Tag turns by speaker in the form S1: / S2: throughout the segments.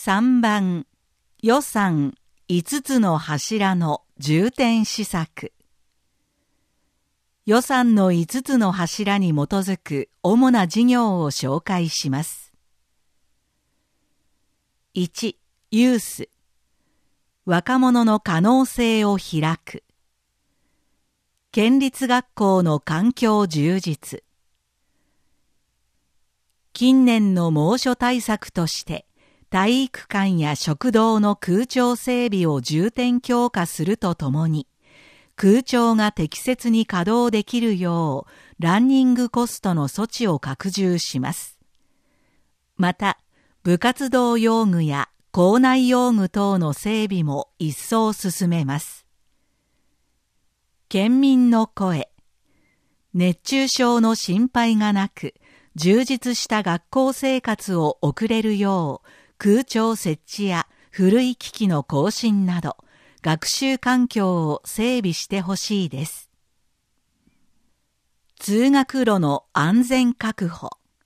S1: 3番、予算5つの柱の重点施策。予算の5つの柱に基づく主な事業を紹介します。1、ユース。若者の可能性を開く。県立学校の環境充実。近年の猛暑対策として、体育館や食堂の空調整備を重点強化するとともに、空調が適切に稼働できるよう、ランニングコストの措置を拡充します。また、部活動用具や校内用具等の整備も一層進めます。県民の声。熱中症の心配がなく、充実した学校生活を送れるよう、空調設置や古い機器の更新など、学習環境を整備してほしいです。通学路の安全確保。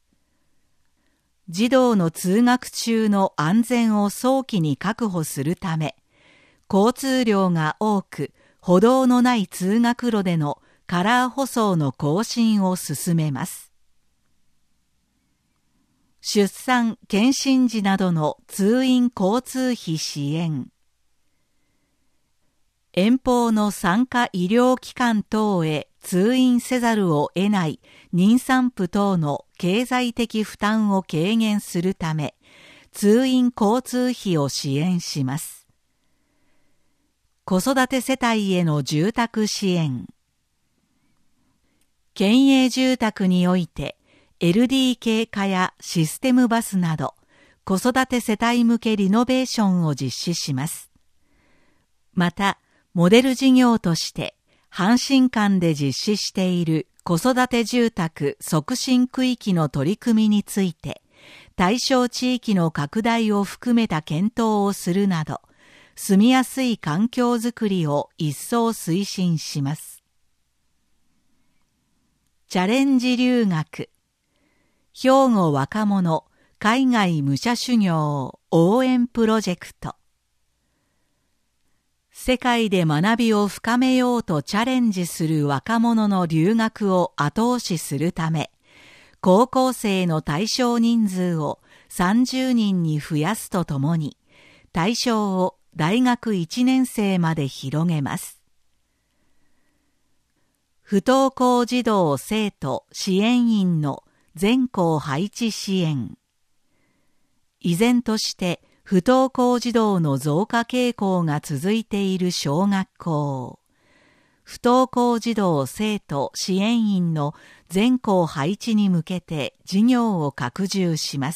S1: 児童の通学中の安全を早期に確保するため、交通量が多く、歩道のない通学路でのカラー舗装の更新を進めます。出産・検診時などの通院交通費支援。遠方の産科医療機関等へ通院せざるを得ない妊産婦等の経済的負担を軽減するため、通院交通費を支援します。子育て世帯への住宅支援。県営住宅において、LDK 化やシステムバスなど、子育て世帯向けリノベーションを実施します。また、モデル事業として、阪神間で実施している子育て住宅促進区域の取り組みについて、対象地域の拡大を含めた検討をするなど、住みやすい環境づくりを一層推進します。チャレンジ留学。兵庫若者海外武者修行応援プロジェクト。世界で学びを深めようとチャレンジする若者の留学を後押しするため、高校生の対象人数を30人に増やすとともに、対象を大学1年生まで広げます。不登校児童生徒支援員の全校配置支援。依然として不登校児童の増加傾向が続いている小学校。不登校児童生徒支援員の全校配置に向けて事業を拡充します。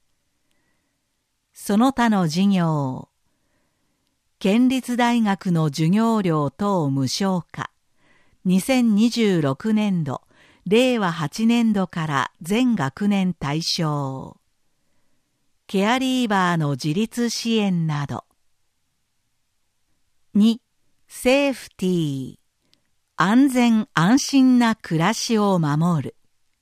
S1: その他の事業。県立大学の授業料等無償化。2026年度令和8年度から全学年対象。ケアリーバーの自立支援など。2、セーフティー。安全安心な暮らしを守る。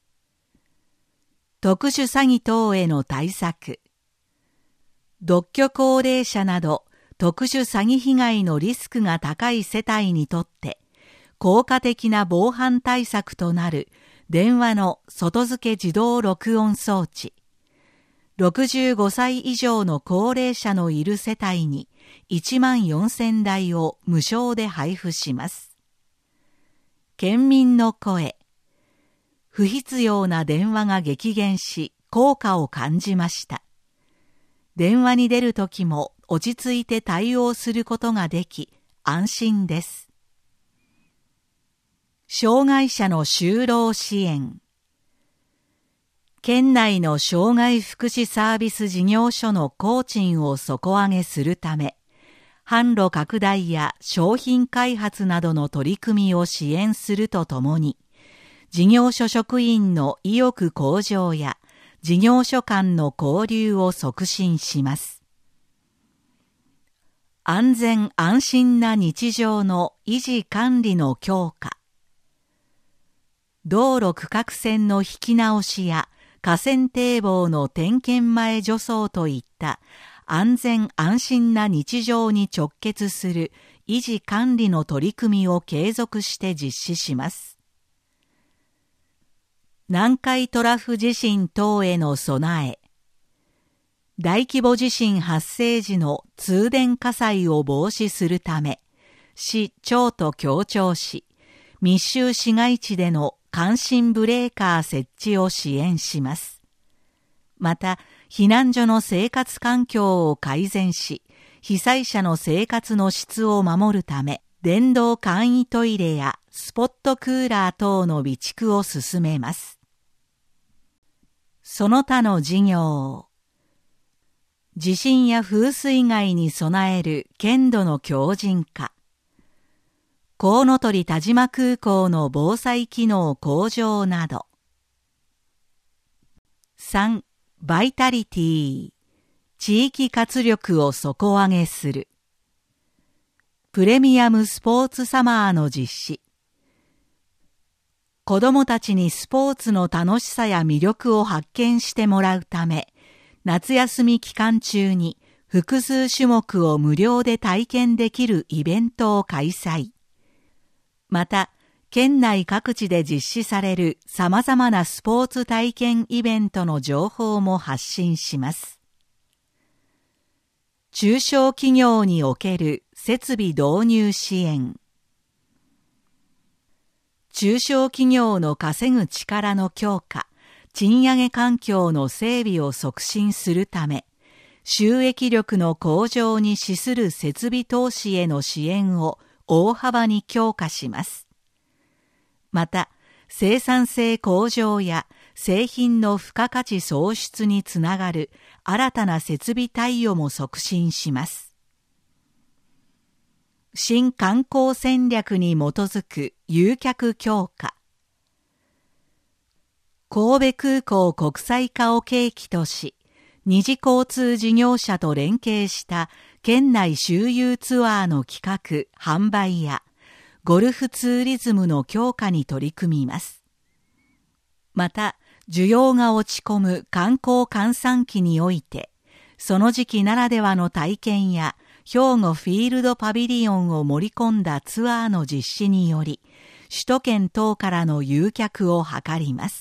S1: 特殊詐欺等への対策。独居高齢者など特殊詐欺被害のリスクが高い世帯にとって、効果的な防犯対策となる電話の外付け自動録音装置。65歳以上の高齢者のいる世帯に14,000台を無償で配布します。県民の声。不必要な電話が激減し、効果を感じました。電話に出るときも落ち着いて対応することができ、安心です。障害者の就労支援。県内の障害福祉サービス事業所の工賃を底上げするため、販路拡大や商品開発などの取り組みを支援するとともに、事業所職員の意欲向上や事業所間の交流を促進します。安全安心な日常の維持管理の強化。道路区画線の引き直しや河川堤防の点検前除草といった安全安心な日常に直結する維持管理の取り組みを継続して実施します。南海トラフ地震等への備え。大規模地震発生時の通電火災を防止するため、市、町と協調し、密集市街地での感震ブレーカー設置を支援します。また、避難所の生活環境を改善し、被災者の生活の質を守るため、電動簡易トイレやスポットクーラー等の備蓄を進めます。その他の事業。地震や風水害に備える県土の強靭化。コウノトリ田島空港の防災機能向上など。3. バイタリティ。地域活力を底上げする。プレミアムスポーツサマーの実施。子どもたちにスポーツの楽しさや魅力を発見してもらうため、夏休み期間中に複数種目を無料で体験できるイベントを開催。また、県内各地で実施される様々なスポーツ体験イベントの情報も発信します。中小企業における設備導入支援。中小企業の稼ぐ力の強化、賃上げ環境の整備を促進するため、収益力の向上に資する設備投資への支援を大幅に強化します。また、生産性向上や製品の付加価値創出につながる新たな設備貸与も促進します。新観光戦略に基づく誘客強化。神戸空港国際化を契機とし、二次交通事業者と連携した県内周遊ツアーの企画・販売やゴルフツーリズムの強化に取り組みます。また、需要が落ち込む観光閑散期において、その時期ならではの体験や兵庫フィールドパビリオンを盛り込んだツアーの実施により、首都圏等からの誘客を図ります。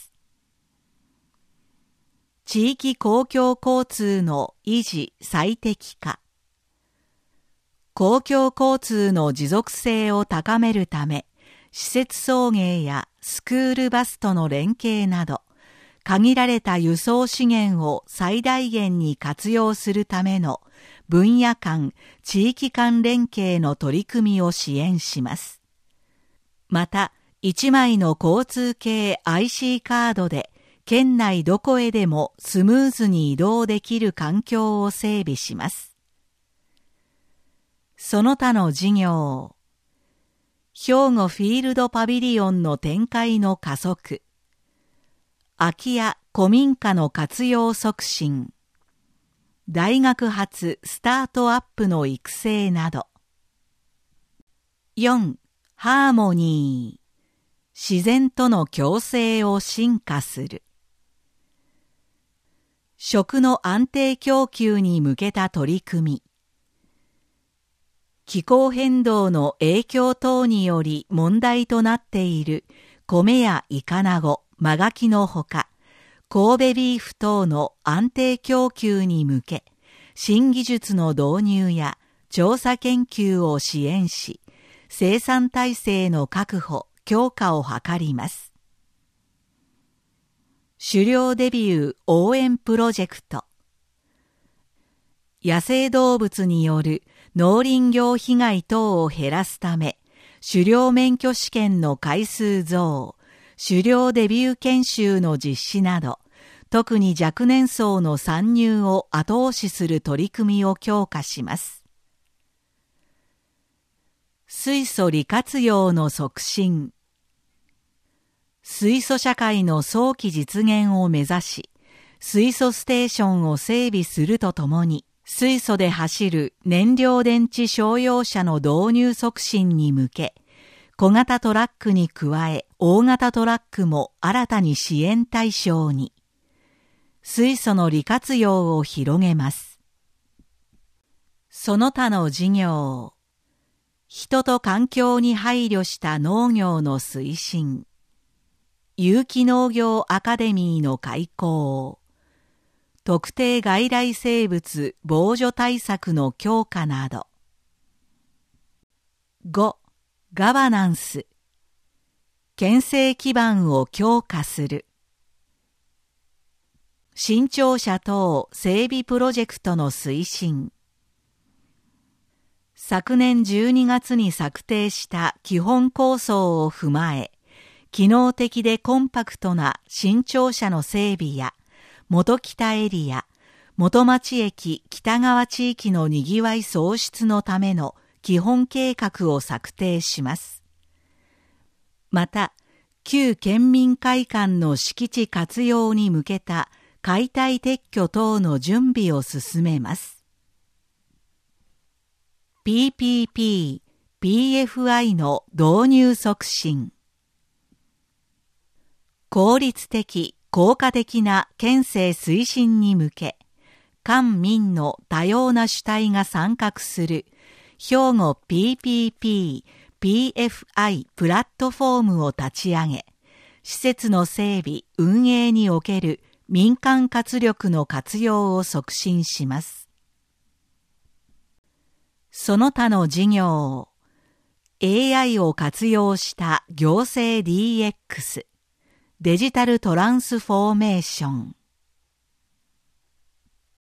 S1: 地域公共交通の維持・最適化。公共交通の持続性を高めるため、施設送迎やスクールバスとの連携など、限られた輸送資源を最大限に活用するための分野間、地域間連携の取り組みを支援します。また、1枚の交通系 IC カードで、県内どこへでもスムーズに移動できる環境を整備します。その他の事業。兵庫フィールドパビリオンの展開の加速。空き家・古民家の活用促進。大学発スタートアップの育成など。4. ハーモニー。自然との共生を進化する。食の安定供給に向けた取り組み。気候変動の影響等により問題となっている米やイカナゴ、マガキのほか、神戸ビーフ等の安定供給に向け、新技術の導入や調査研究を支援し、生産体制の確保、強化を図ります。狩猟デビュー応援プロジェクト。野生動物による農林業被害等を減らすため、狩猟免許試験の回数増、狩猟デビュー研修の実施など、特に若年層の参入を後押しする取り組みを強化します。水素利活用の促進。水素社会の早期実現を目指し、水素ステーションを整備するとともに、水素で走る燃料電池商用車の導入促進に向け、小型トラックに加え、大型トラックも新たに支援対象に、水素の利活用を広げます。 その他の事業、人と環境に配慮した農業の推進、有機農業アカデミーの開講、特定外来生物防除対策の強化など。5. ガバナンス、憲政基盤を強化する。新庁舎等整備プロジェクトの推進。昨年12月に策定した基本構想を踏まえ、機能的でコンパクトな新庁舎の整備や、元北エリア、元町駅北側地域のにぎわい創出のための基本計画を策定します。また、旧県民会館の敷地活用に向けた解体撤去等の準備を進めます。PPP、PFI の導入促進。効率的、効果的な県政推進に向け、官民の多様な主体が参画する兵庫 PPP、PFI プラットフォームを立ち上げ、施設の整備・運営における民間活力の活用を促進します。その他の事業、AI を活用した行政 DX、デジタルトランスフォーメーション。